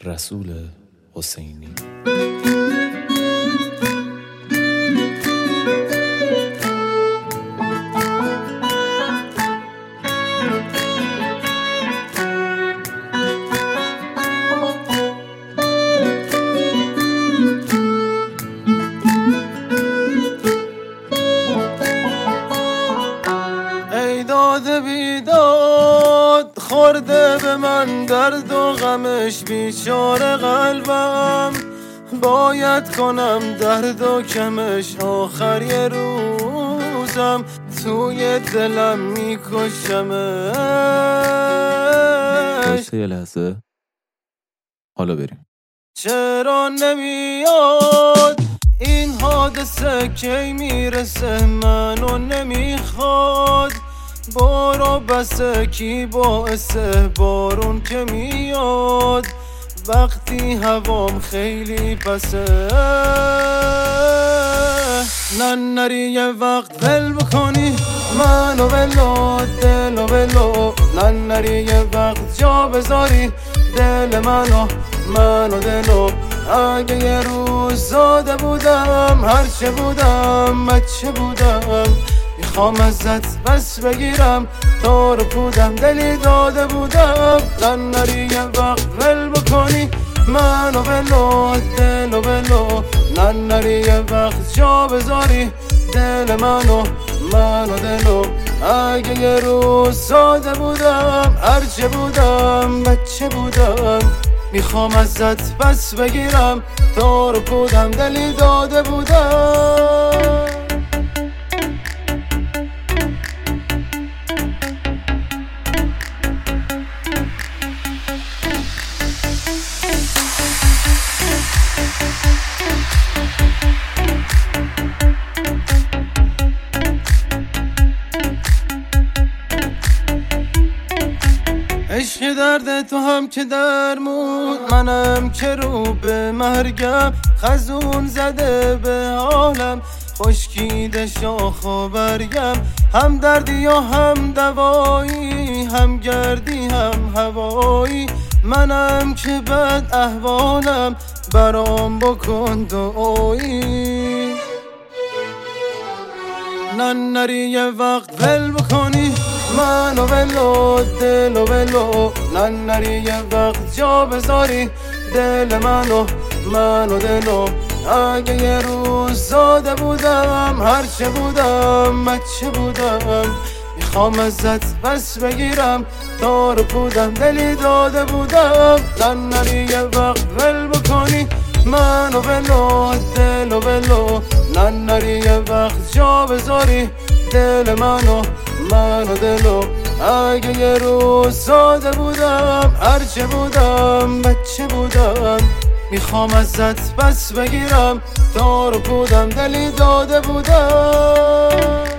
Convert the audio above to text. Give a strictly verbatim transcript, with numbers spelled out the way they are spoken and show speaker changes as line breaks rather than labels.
رسول حسینی.
ای داده بیداد خورده به من درد و غمش بیچاره قلبم، باید کنم درد و کمش آخر یه روزم، توی دلم میکشمش.
یه لحظه حالا بریم.
چرا نمیاد این حادثه کی میرسه، منو نمیخواد، برو بسه کی باعثه بارون که میاد وقتی هوام خیلی پسه. نه نری یه وقت ول بکنی منو ولو دلو ولو، نه نری یه وقت جا بذاری دل منو منو دلو. اگه یه روز زاده بودم هرچه بودم بچه بودم، میخوام ازت بس بگیرم تا رو پودم دلی داده بودم. نه نری یه وقت ول بکنی منو ولو دلو ولو، نه نری یه وقت جا بذاری دل منو منو دلو. اگه یه روز ساده بودم هرچه بودم بچه بودم، میخوام ازت پس بگیرم تا رو پودم دلی داده بودم. عشق درد تو هم که درمون، منم که رو به مرگم، خزون زده به حالم خشکیده شاخ و برگم. هم دردی و هم دوایی، هم گردی هم هوایی، منم که بد احوالم برام بکن دعایی. نه نری یه وقت ول بکنی منو ولو دلو ولو، نه نری یه وقت جا بذاری دل منو منو دلو. اگه یه روز زاده بودم هرچه بودم بچه بودم، میخوام ازت بس بگیرم تا رو پودم دلی داده بودم. نه نری یه وقت ول بکنی منو ولو دلو ولو، نه نری یه وقت جا بذاری دل منو منو دلو. اگه یه روز ساده بودم هرچه بودم بچه بودم، میخوام ازت بس بگیرم تا رو پودم دلی داده بودم.